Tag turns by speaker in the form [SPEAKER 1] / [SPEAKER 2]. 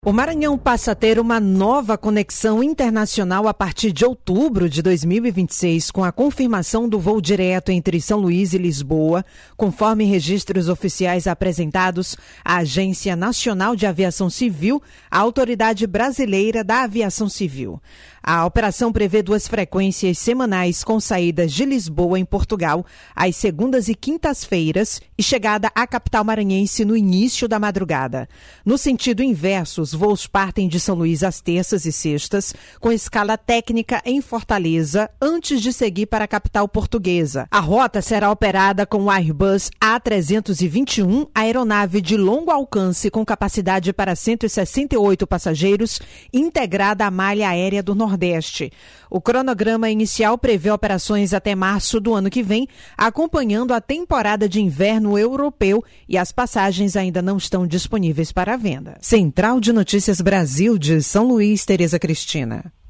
[SPEAKER 1] O Maranhão passa a ter uma nova conexão internacional a partir de outubro de 2026, com a confirmação do voo direto entre São Luís e Lisboa, conforme registros oficiais apresentados à Agência Nacional de Aviação Civil, a Autoridade Brasileira da Aviação Civil. A operação prevê 2 frequências semanais com saídas de Lisboa, em Portugal, às segundas e quintas-feiras e chegada à capital maranhense no início da madrugada. No sentido inverso, os voos partem de São Luís às terças e sextas, com escala técnica em Fortaleza, antes de seguir para a capital portuguesa. A rota será operada com o Airbus A321, aeronave de longo alcance com capacidade para 168 passageiros, integrada à malha aérea do Nordeste. O cronograma inicial prevê operações até março do ano que vem, acompanhando a temporada de inverno europeu, e as passagens ainda não estão disponíveis para venda. Central de Notícias Brasil de São Luís, Tereza Cristina.